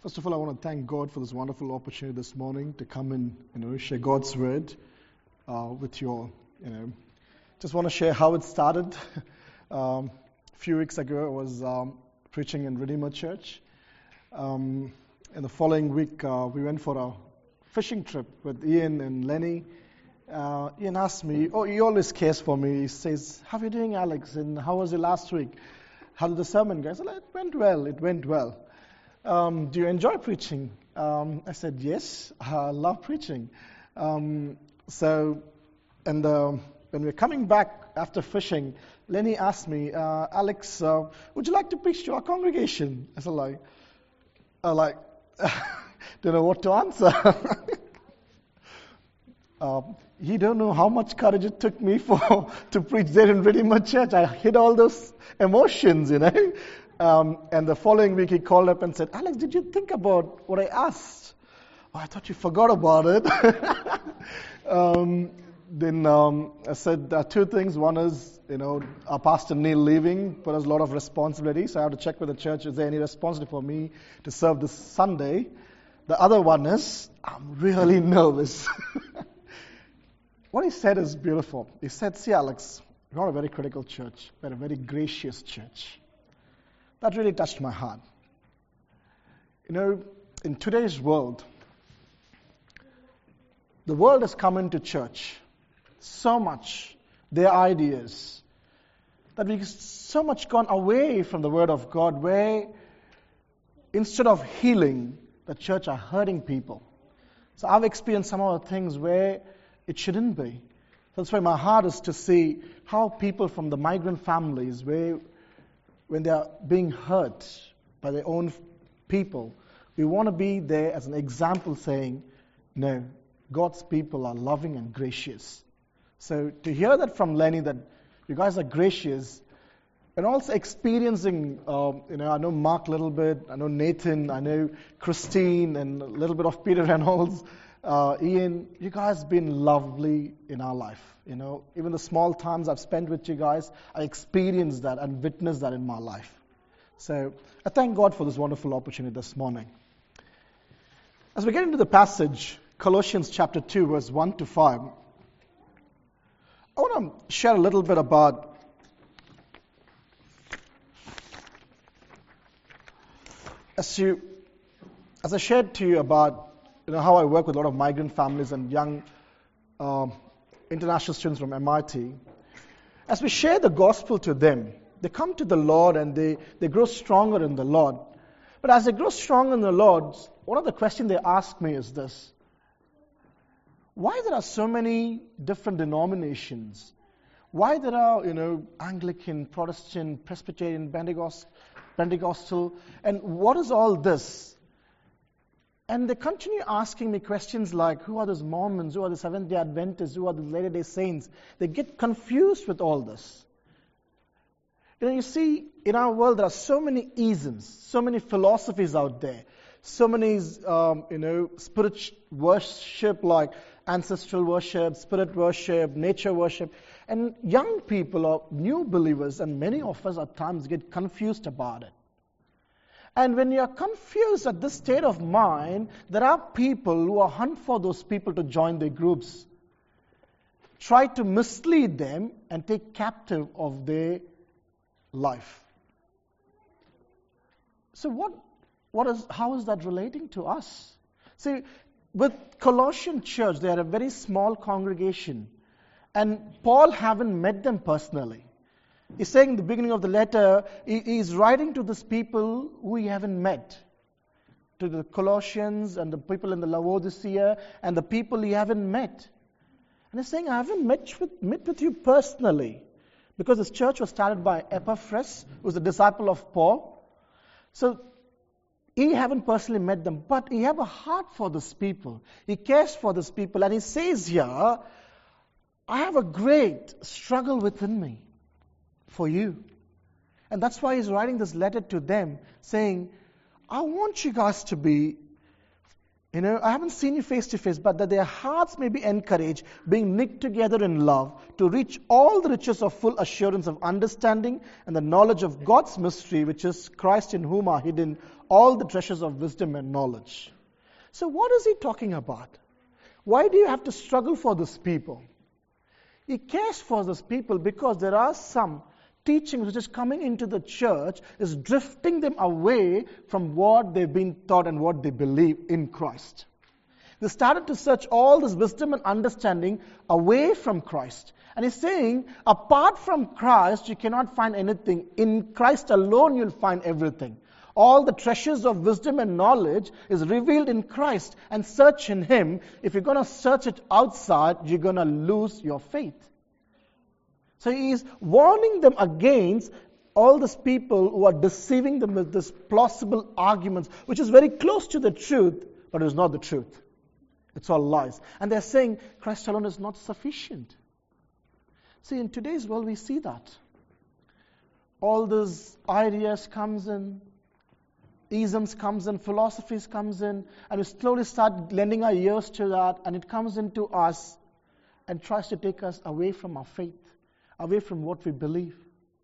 First of all, I want to thank God for this wonderful opportunity this morning to come and share God's word with you all. Just want to share how it started. A few weeks ago, I was preaching in Redeemer Church. In the following week, we went for a fishing trip with Ian and Lenny. Ian asked me, he always cares for me. He says, "How are you doing, Alex? And how was it last week? How did the sermon go?" I said, It went well. Do you enjoy preaching? I said, yes, I love preaching. When we're coming back after fishing, Lenny asked me, Alex, would you like to preach to our congregation? I said, don't know what to answer. You don't know how much courage it took me to preach there in Redeemer Church. I hid all those emotions, And the following week he called up and said, "Alex, did you think about what I asked?" "Oh, I thought you forgot about it." Then I said two things. One is, our pastor Neil leaving put us a lot of responsibility. So I have to check with the church, is there any responsibility for me to serve this Sunday? The other one is, I'm really nervous. What he said is beautiful. He said, "See, Alex, we're not a very critical church. We're a very gracious church." That really touched my heart. In today's world, the world has come into church so much, their ideas, that we've so much gone away from the Word of God, where instead of healing, the church are hurting people. So I've experienced some of the things where it shouldn't be. That's why my heart is to see how people from the migrant families, when they are being hurt by their own people, we want to be there as an example saying, no, God's people are loving and gracious. So to hear that from Lenny, that you guys are gracious, and also experiencing, I know Mark a little bit, I know Nathan, I know Christine, and a little bit of Peter Reynolds, Ian, you guys have been lovely in our life. Even the small times I've spent with you guys, I experienced that and witnessed that in my life. So I thank God for this wonderful opportunity this morning. As we get into the passage, Colossians chapter 2, verse 1 to 5, I want to share a little bit about as I shared to you about how I work with a lot of migrant families and young international students from MIT. As we share the gospel to them, they come to the Lord and they grow stronger in the Lord. But as they grow stronger in the Lord, one of the questions they ask me is this: why there are so many different denominations? Why there are, Anglican, Protestant, Presbyterian, Pentecostal, and what is all this? And they continue asking me questions like, who are those Mormons? Who are the Seventh-day Adventists? Who are the Latter-day Saints? They get confused with all this. You see, in our world, there are so many isms, so many philosophies out there, so many, spiritual worship like ancestral worship, spirit worship, nature worship. And young people or new believers, and many of us at times get confused about it. And when you are confused at this state of mind, there are people who are hunt for those people to join their groups, try to mislead them and take captive of their life. So how is that relating to us? See, with Colossian church, they are a very small congregation, and Paul haven't met them personally. He's saying in the beginning of the letter, he's writing to these people who he haven't met. To the Colossians and the people in the Laodicea and the people he haven't met. And he's saying, I haven't met with you personally. Because this church was started by Epaphras, who was a disciple of Paul. So he haven't personally met them, but he has a heart for these people. He cares for these people. And he says here, I have a great struggle within me for you. And that's why he's writing this letter to them, saying, I want you guys to be, I haven't seen you face to face, but that their hearts may be encouraged, being knit together in love, to reach all the riches of full assurance of understanding and the knowledge of God's mystery, which is Christ, in whom are hidden all the treasures of wisdom and knowledge. So what is he talking about? Why do you have to struggle for these people? He cares for these people because there are some teachings which is coming into the church is drifting them away from what they've been taught and what they believe in Christ. They started to search all this wisdom and understanding away from Christ. And he's saying, apart from Christ, you cannot find anything. In Christ alone, you'll find everything. All the treasures of wisdom and knowledge is revealed in Christ, and search in Him. If you're going to search it outside, you're going to lose your faith. So he is warning them against all these people who are deceiving them with these plausible arguments, which is very close to the truth, but it is not the truth. It's all lies. And they're saying Christ alone is not sufficient. See, in today's world, we see that. All these ideas comes in, isms comes in, philosophies comes in, and we slowly start lending our ears to that, and it comes into us and tries to take us away from our faith, away from what we believe.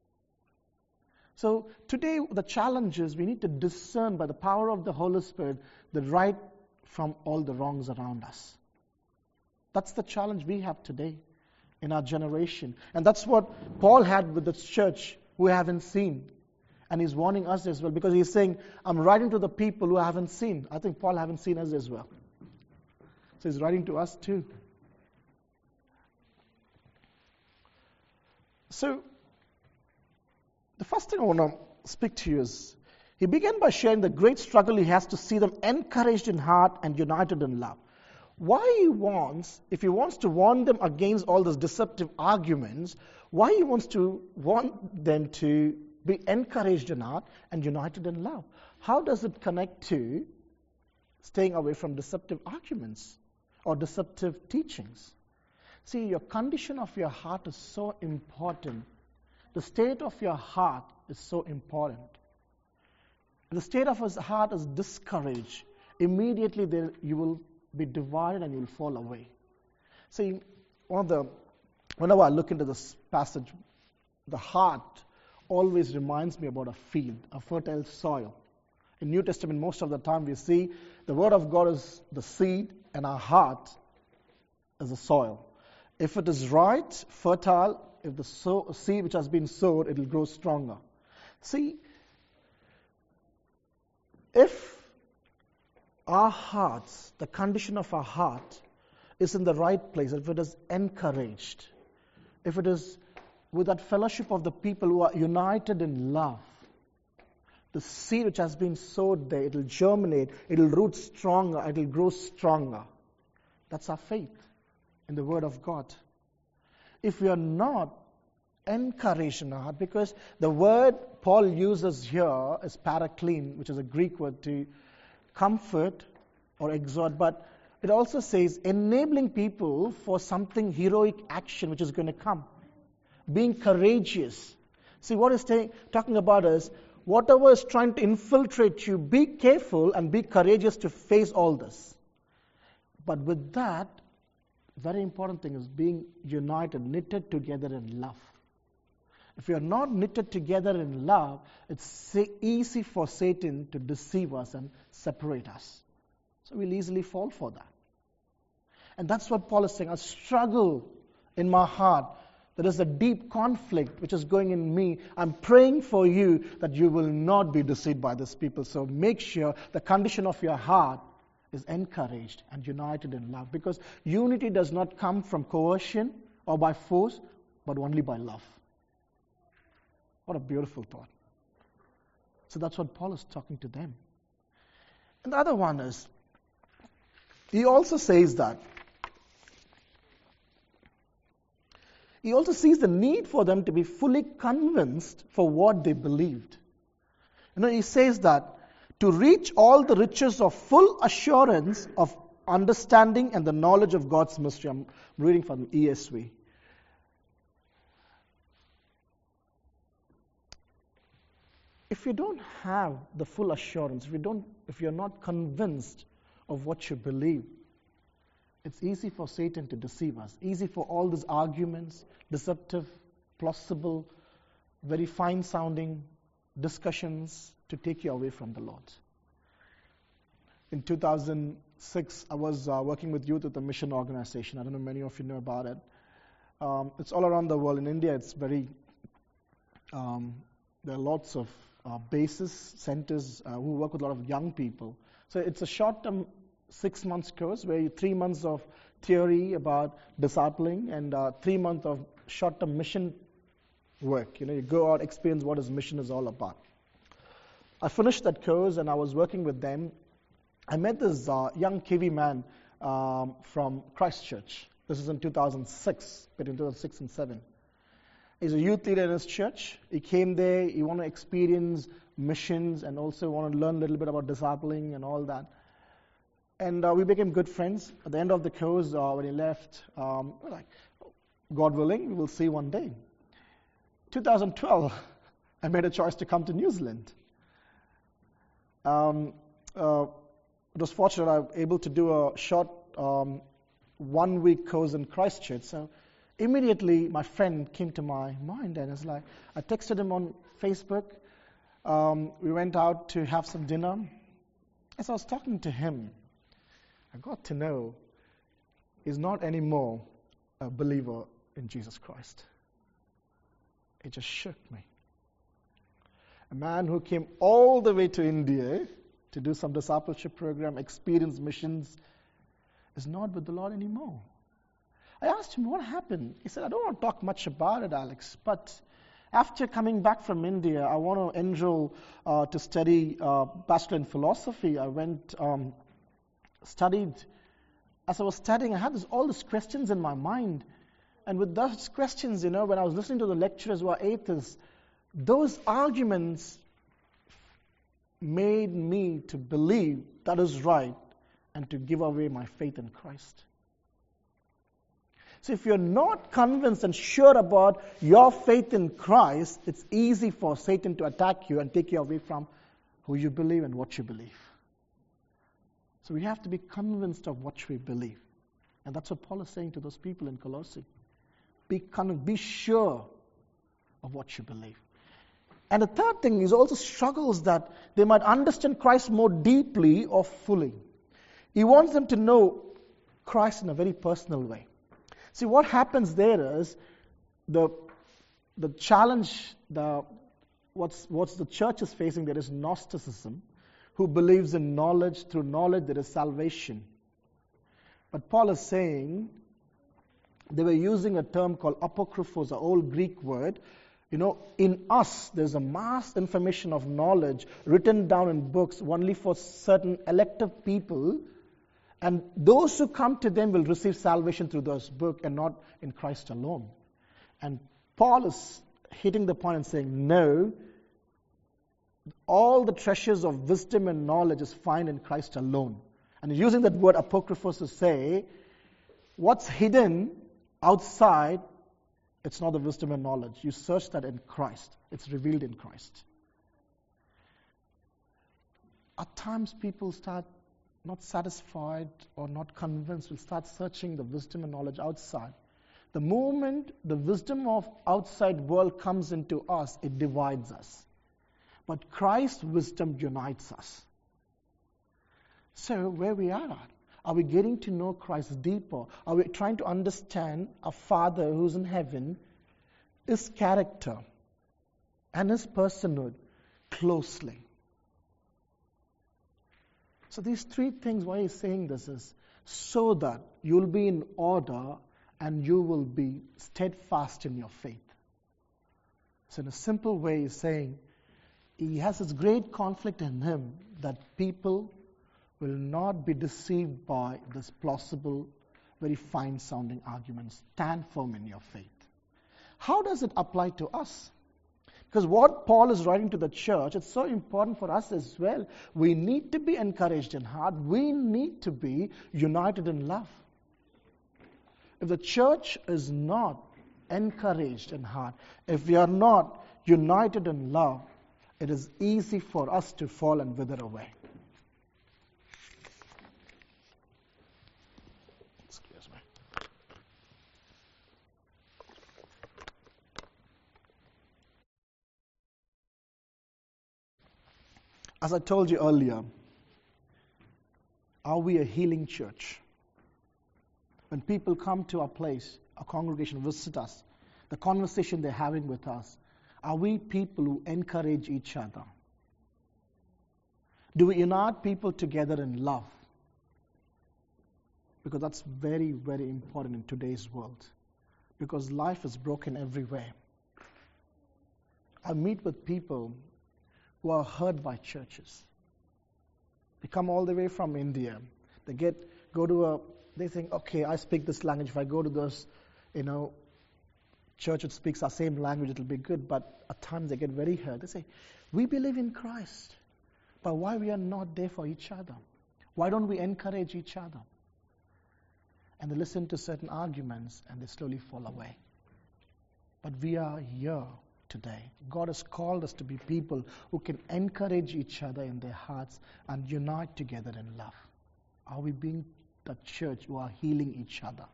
So today the challenge is we need to discern by the power of the Holy Spirit the right from all the wrongs around us. That's the challenge we have today in our generation. And that's what Paul had with the church who haven't seen. And he's warning us as well, because he's saying, I'm writing to the people who haven't seen. I think Paul haven't seen us as well. So he's writing to us too. So, the first thing I want to speak to you is, he began by sharing the great struggle he has to see them encouraged in heart and united in love. Why he wants, if he wants to warn them against all those deceptive arguments, why he wants to want them to be encouraged in heart and united in love? How does it connect to staying away from deceptive arguments or deceptive teachings? See, your condition of your heart is so important. The state of your heart is so important. If the state of his heart is discouraged, immediately you will be divided and you will fall away. See, whenever I look into this passage, the heart always reminds me about a field, a fertile soil. In New Testament, most of the time we see the Word of God is the seed and our heart is the soil. If it is right, fertile, if the seed which has been sowed, it will grow stronger. See, if our hearts, the condition of our heart is in the right place, if it is encouraged, if it is with that fellowship of the people who are united in love, the seed which has been sowed there, it will germinate, it will root stronger, it will grow stronger. That's our faith in the Word of God. If we are not encouraged in our heart, because the word Paul uses here is paraklene, which is a Greek word to comfort or exhort, but it also says enabling people for something heroic action which is going to come. Being courageous. See, what he's talking about is whatever is trying to infiltrate you, be careful and be courageous to face all this. But with that, very important thing is being united, knitted together in love. If we are not knitted together in love, it's easy for Satan to deceive us and separate us. So we'll easily fall for that. And that's what Paul is saying. I struggle in my heart. There is a deep conflict which is going in me. I'm praying for you that you will not be deceived by these people. So make sure the condition of your heart is encouraged and united in love. Because unity does not come from coercion or by force, but only by love. What a beautiful thought. So that's what Paul is talking to them. And the other one is, he also says that he also sees the need for them to be fully convinced for what they believed. He says that to reach all the riches of full assurance of understanding and the knowledge of God's mystery. I'm reading from ESV. If you don't have the full assurance, if you're not convinced of what you believe, it's easy for Satan to deceive us. Easy for all these arguments, deceptive, plausible, very fine-sounding discussions to take you away from the Lord. In 2006, I was working with youth at a mission organization. I don't know if many of you know about it. It's all around the world. In India, it's very... there are lots of bases, centers who work with a lot of young people. So it's a short-term 6 months course where 3 months of theory about discipling and 3 months of short-term mission work. You go out, experience what mission is all about. I finished that course and I was working with them. I met this young Kiwi man from Christchurch. This is in 2006, between 2006 and 2007. He's a youth leader in his church. He came there, he wanted to experience missions and also wanted to learn a little bit about discipling and all that. And we became good friends. At the end of the course, when he left, we're like, God willing, we will see one day. 2012, I made a choice to come to New Zealand. It was fortunate I was able to do a short 1-week course in Christchurch. So immediately my friend came to my mind and it's like, I texted him on Facebook. We went out to have some dinner. As I was talking to him, I got to know he's not anymore a believer in Jesus Christ. It just shook me. A man who came all the way to India to do some discipleship program, experience missions, is not with the Lord anymore. I asked him, what happened? He said, I don't want to talk much about it, Alex, but after coming back from India, I want to enroll to study Bachelor in Philosophy. I went, studied. As I was studying, I had all these questions in my mind. And with those questions, when I was listening to the lecturers who are atheists, those arguments made me to believe that is right and to give away my faith in Christ. So if you're not convinced and sure about your faith in Christ, it's easy for Satan to attack you and take you away from who you believe and what you believe. So we have to be convinced of what we believe. And that's what Paul is saying to those people in Colossae. Be sure of what you believe. And the third thing is also struggles that they might understand Christ more deeply or fully. He wants them to know Christ in a very personal way. See, what happens there is the challenge, what's the church is facing there is Gnosticism, who believes in knowledge. Through knowledge there is salvation. But Paul is saying they were using a term called apokryphos, an old Greek word. In us, there's a mass information of knowledge written down in books only for certain elective people. And those who come to them will receive salvation through those books and not in Christ alone. And Paul is hitting the point and saying, no, all the treasures of wisdom and knowledge is found in Christ alone. And using that word apokryphos to say, what's hidden outside, it's not the wisdom and knowledge. You search that in Christ. It's revealed in Christ. At times people start not satisfied or not convinced, will start searching the wisdom and knowledge outside. The moment the wisdom of outside world comes into us, it divides us. But Christ's wisdom unites us. So where we are we getting to know Christ deeper? Are we trying to understand a Father who's in heaven, His character and His personhood closely? So these three things, why he's saying this is so that you'll be in order and you will be steadfast in your faith. So in a simple way, he's saying he has this great conflict in him that people will not be deceived by this plausible, very fine-sounding arguments. Stand firm in your faith. How does it apply to us? Because what Paul is writing to the church, it's so important for us as well. We need to be encouraged in heart. We need to be united in love. If the church is not encouraged in heart, if we are not united in love, it is easy for us to fall and wither away. As I told you earlier, are we a healing church? When people come to our place, our congregation, visit us, the conversation they're having with us, are we people who encourage each other? Do we unite people together in love? Because that's very, very important in today's world. Because life is broken everywhere. I meet with people who are hurt by churches. They come all the way from India. They think, okay, I speak this language. If I go to this, church that speaks our same language, it'll be good. But at times they get very hurt. They say, we believe in Christ. But why we are not there for each other? Why don't we encourage each other? And they listen to certain arguments and they slowly fall away. But we are here today. God has called us to be people who can encourage each other in their hearts and unite together in love. Are we being the church who are healing each other?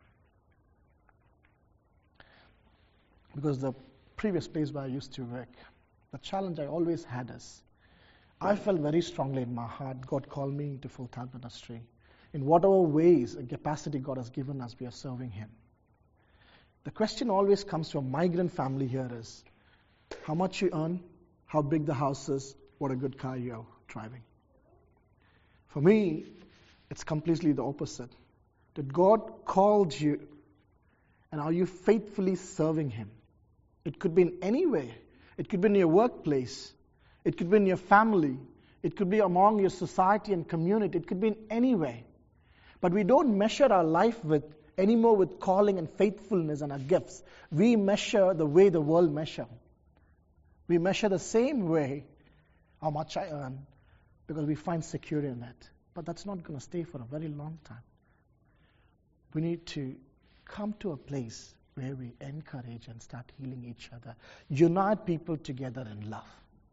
Because the previous place where I used to work, the challenge I always had is, I felt very strongly in my heart, God called me to full-time ministry. In whatever ways and capacity God has given us, we are serving Him. The question always comes to a migrant family here is, how much you earn, how big the house is, what a good car you're driving. For me, it's completely the opposite. That God called you, and are you faithfully serving Him? It could be in any way. It could be in your workplace. It could be in your family. It could be among your society and community. It could be in any way. But we don't measure our life anymore with calling and faithfulness and our gifts. We measure the way the world measures. We measure the same way, how much I earn, because we find security in it. But that's not going to stay for a very long time. We need to come to a place where we encourage and start healing each other. Unite people together in love.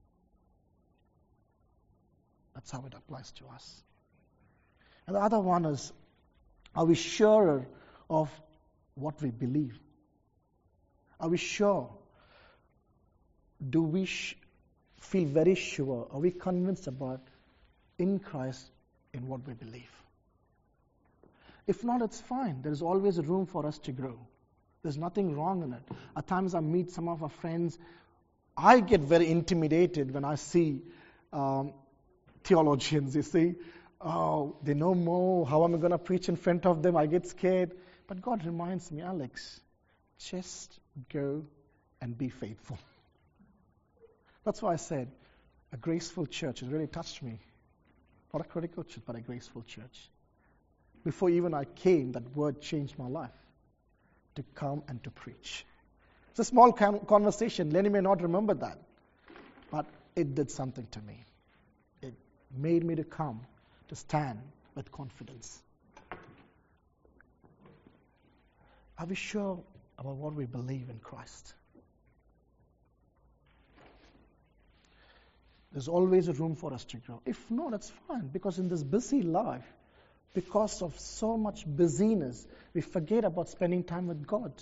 That's how it applies to us. And the other one is, are we sure of what we believe? Are we sure? Do we feel very sure? Are we convinced about in Christ in what we believe? If not, it's fine. There is always room for us to grow. There's nothing wrong in it. At times I meet some of our friends. I get very intimidated when I see theologians. You see, they know more. How am I going to preach in front of them? I get scared. But God reminds me, Alex, just go and be faithful. That's why I said, a graceful church. It really touched me. Not a critical church, but a graceful church. Before even I came, that word changed my life. To come and to preach. It's a small conversation. Lenny may not remember that. But it did something to me. It made me to come, to stand with confidence. Are we sure about what we believe in Christ? There's always a room for us to grow. If not, it's fine. Because in this busy life, because of so much busyness, we forget about spending time with God.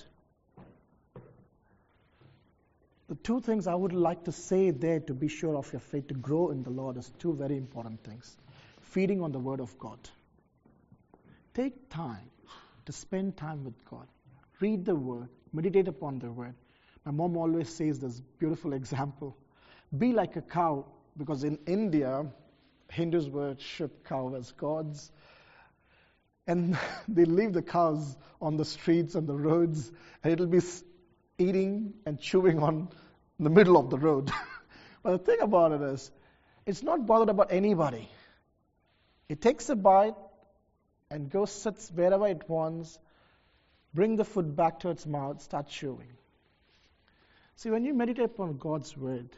The two things I would like to say there to be sure of your faith, to grow in the Lord, is two very important things. Feeding on the Word of God. Take time to spend time with God. Read the Word. Meditate upon the Word. My mom always says this beautiful example. Be like a cow, because in India, Hindus worship cow as gods. And they leave the cows on the streets and the roads, and it'll be eating and chewing on the middle of the road. But the thing about it is, it's not bothered about anybody. It takes a bite and goes, sits wherever it wants, bring the food back to its mouth, start chewing. See, when you meditate upon God's Word,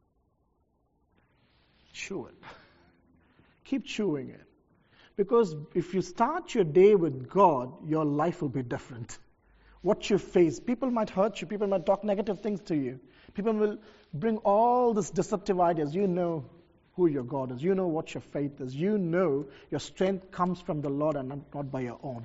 chew it. Keep chewing it. Because if you start your day with God, your life will be different. What you face, people might hurt you, people might talk negative things to you. People will bring all these deceptive ideas. You know who your God is. You know what your faith is. You know your strength comes from the Lord and not by your own.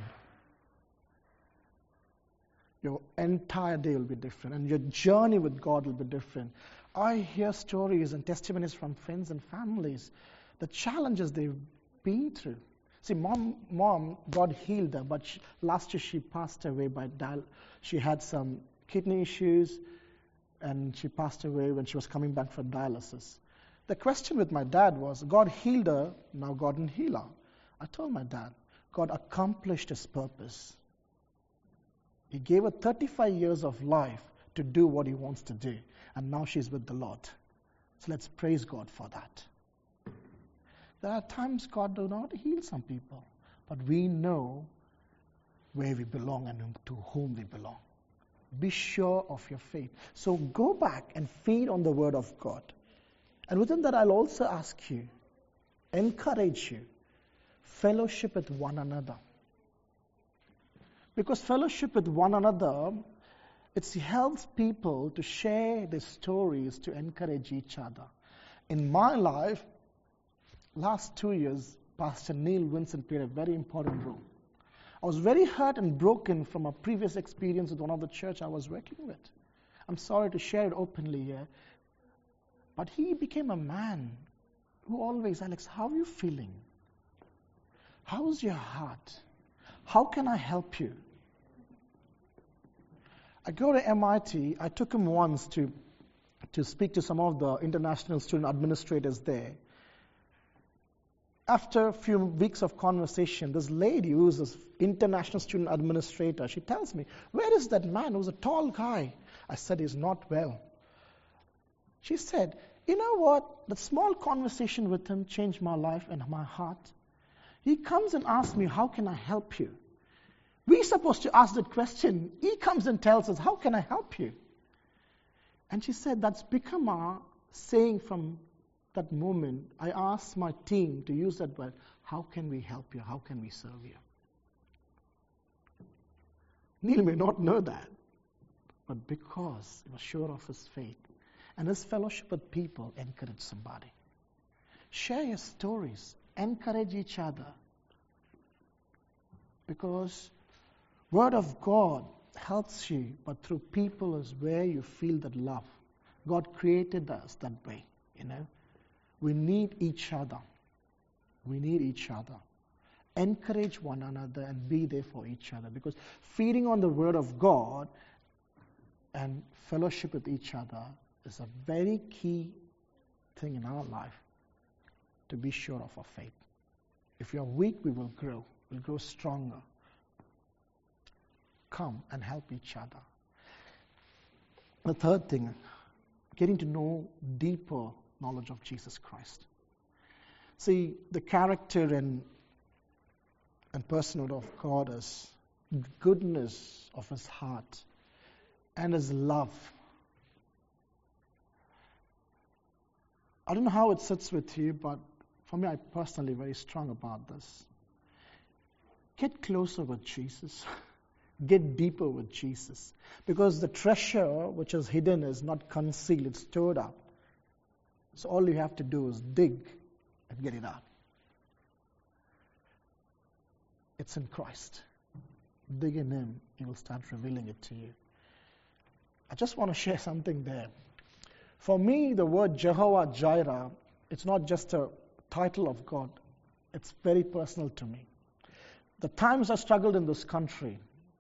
Your entire day will be different, and your journey with God will be different. I hear stories and testimonies from friends and families, the challenges they've been through. See, mom, God healed her, but last year she passed away she had some kidney issues, and she passed away when she was coming back from dialysis. The question with my dad was, God healed her, now God didn't heal her. I told my dad, God accomplished His purpose. He gave her 35 years of life to do what He wants to do, and now she's with the Lord. So let's praise God for that. There are times God does not heal some people, but we know where we belong and to whom we belong. Be sure of your faith. So go back and feed on the Word of God. And within that, I'll also ask you, encourage you, fellowship with one another. Because fellowship with one another, it helps people to share their stories, to encourage each other. In my life, last 2 years, Pastor Neil Vincent played a very important role. I was very hurt and broken from a previous experience with one of the church I was working with. I'm sorry to share it openly here. But he became a man who always, Alex, how are you feeling? How's your heart? How can I help you? I go to MIT. I took him once to speak to some of the international student administrators there. After a few weeks of conversation, this lady who is this international student administrator, she tells me, where is that man who's a tall guy? I said, he's not well. She said, you know what? The small conversation with him changed my life and my heart. He comes and asks me, how can I help you? We're supposed to ask that question. He comes and tells us, how can I help you? And she said, that's become our saying from that moment. I asked my team to use that word, how can we help you? How can we serve you? Neil may not know that, but because he was sure of his faith and his fellowship with people, encourage somebody. Share your stories. Encourage each other. Because Word of God helps you, but through people is where you feel that love. God created us that way, We need each other. We need each other. Encourage one another and be there for each other. Because feeding on the Word of God and fellowship with each other is a very key thing in our life to be sure of our faith. If we are weak, we will grow. We'll grow stronger. Come and help each other. The third thing, getting to know deeper knowledge of Jesus Christ. See, the character and personhood of God is goodness of His heart and His love. I don't know how it sits with you, but for me, I'm personally very strong about this. Get closer with Jesus. Get deeper with Jesus. Because the treasure which is hidden is not concealed, it's stored up. So all you have to do is dig and get it out. It's in Christ. Dig in Him, He will start revealing it to you. I just want to share something there. For me, the word Jehovah Jireh, it's not just a title of God. It's very personal to me. The times I struggled in this country,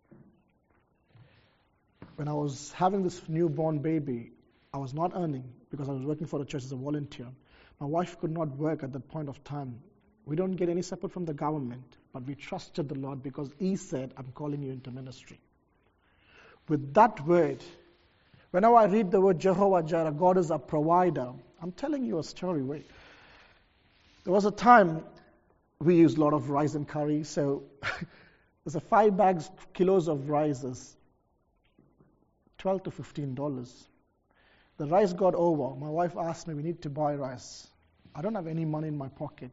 when I was having this newborn baby, I was not earning because I was working for the church as a volunteer. My wife could not work at that point of time. We don't get any support from the government, but we trusted the Lord because He said, I'm calling you into ministry. With that word, whenever I read the word Jehovah Jireh, God is our provider, I'm telling you a story. There was a time we used a lot of rice and curry, so there's a 5 kilos of rice is $12 to $15. The rice got over. My wife asked me, we need to buy rice. I don't have any money in my pocket.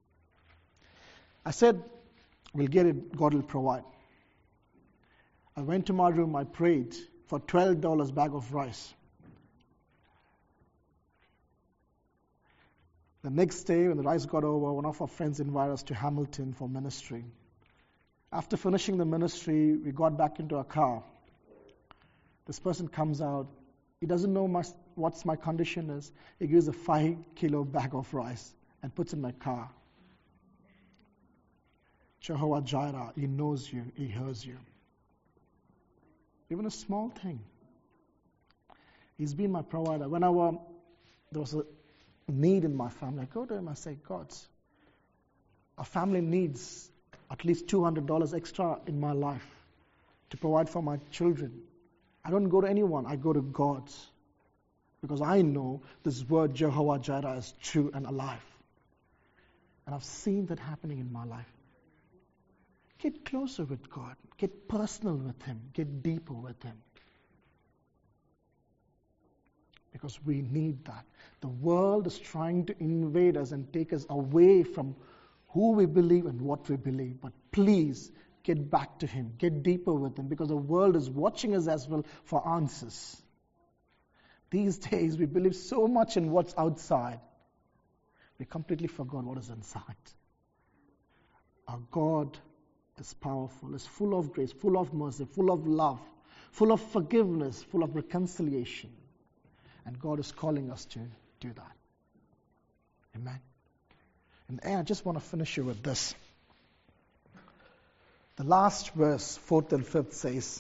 I said, we'll get it, God will provide. I went to my room, I prayed for $12 bag of rice. The next day, when the rice got over, one of our friends invited us to Hamilton for ministry. After finishing the ministry, we got back into our car. This person comes out. He doesn't know what's my condition is, he gives a 5-kilo bag of rice and puts in my car. Jehovah Jireh, he knows you, he hears you. Even a small thing. He's been my provider. Whenever there was a need in my family, I go to him and say, God, our family needs at least $200 extra in my life to provide for my children. I don't go to anyone, I go to God. Because I know this word Jehovah Jireh is true and alive. And I've seen that happening in my life. Get closer with God. Get personal with Him. Get deeper with Him. Because we need that. The world is trying to invade us and take us away from who we believe and what we believe. But please, get back to Him. Get deeper with Him. Because the world is watching us as well for answers. These days, we believe so much in what's outside. We completely forgot what is inside. Our God is powerful, is full of grace, full of mercy, full of love, full of forgiveness, full of reconciliation. And God is calling us to do that. Amen. And I just want to finish you with this. The last verse, 4th and 5th, says,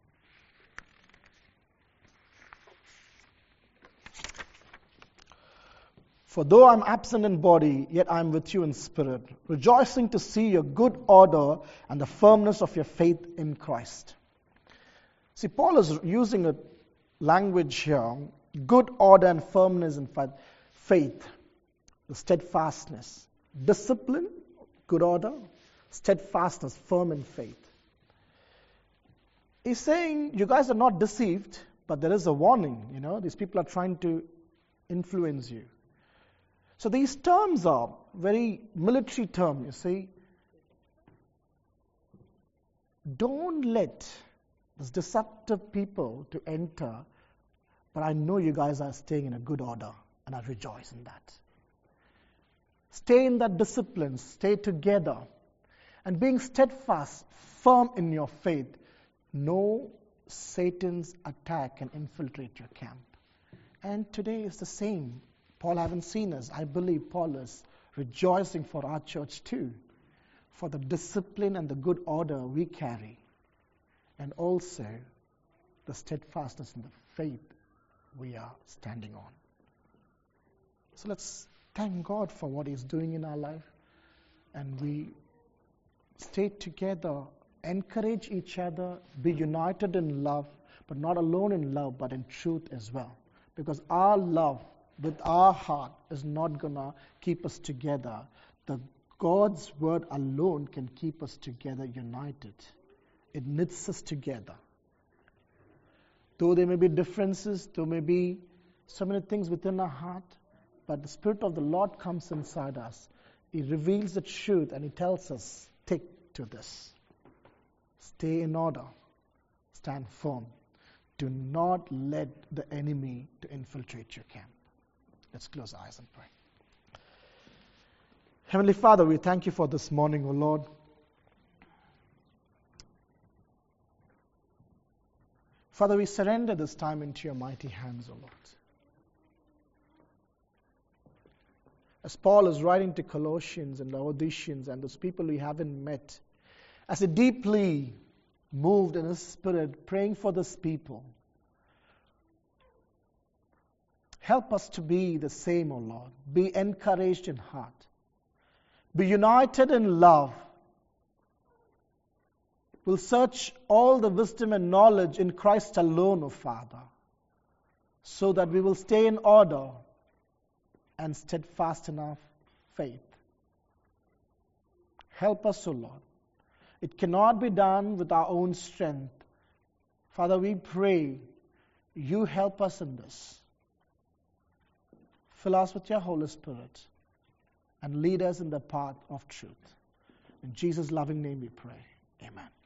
For though I am absent in body, yet I am with you in spirit, rejoicing to see your good order and the firmness of your faith in Christ. See, Paul is using a language here, good order and firmness in faith, the steadfastness, discipline, good order, steadfastness, firm in faith. He's saying, you guys are not deceived, but there is a warning. These people are trying to influence you. So these terms are very military terms, you see. Don't let these deceptive people to enter, but I know you guys are staying in a good order, and I rejoice in that. Stay in that discipline, stay together, and being steadfast, firm in your faith. No Satan's attack can infiltrate your camp. And today is the same. Paul haven't seen us. I believe Paul is rejoicing for our church too, for the discipline and the good order we carry, and also the steadfastness in the faith we are standing on. So let's thank God for what He's doing in our life, and we stay together, encourage each other, be united in love, but not alone in love, but in truth as well. Because our love with our heart is not going to keep us together. God's word alone can keep us together, united. It knits us together. Though there may be differences, there may be so many things within our heart, but the Spirit of the Lord comes inside us. He reveals the truth and He tells us, stick to this. Stay in order. Stand firm. Do not let the enemy to infiltrate your camp. Let's close our eyes and pray. Heavenly Father, we thank You for this morning, O Lord. Father, we surrender this time into Your mighty hands, O Lord. As Paul is writing to Colossians and Laodiceans and those people we haven't met, as He deeply moved in His spirit, praying for this people, help us to be the same, O Lord. Be encouraged in heart. Be united in love. We'll search all the wisdom and knowledge in Christ alone, O Father, so that we will stay in order and steadfast in our faith. Help us, O Lord. It cannot be done with our own strength. Father, we pray You help us in this. Fill us with Your Holy Spirit and lead us in the path of truth. In Jesus' loving name we pray. Amen.